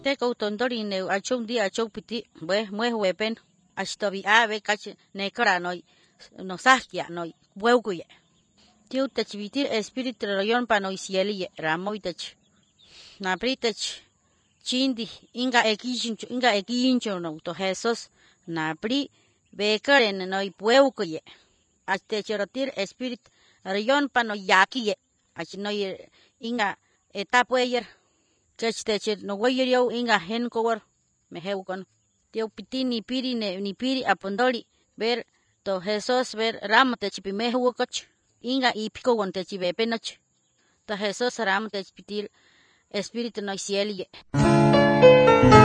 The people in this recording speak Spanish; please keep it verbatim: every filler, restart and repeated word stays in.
Te kautondori ne achong di achong piti we mwe wepen ashtobi ave kach ne kara noi no sahkia noi weukuye. Tiu tachvitir espíritu rayon panoi sieli ramoitach. Na pritach chindi inga ekichincho inga ekincho no to Jesus na pri bekaren noi weukuye. Achtecherotir espíritu rayon pano yakiye achnoi inga etapueyer kechtecher no weyerio inga hen cover meheu con tio piti ni piri ne ni piri apondoli ver to Jesus ver ram techipimehu coch inga ipiko con techibe penoch to Jesus ram techipitir espíritu no cielie.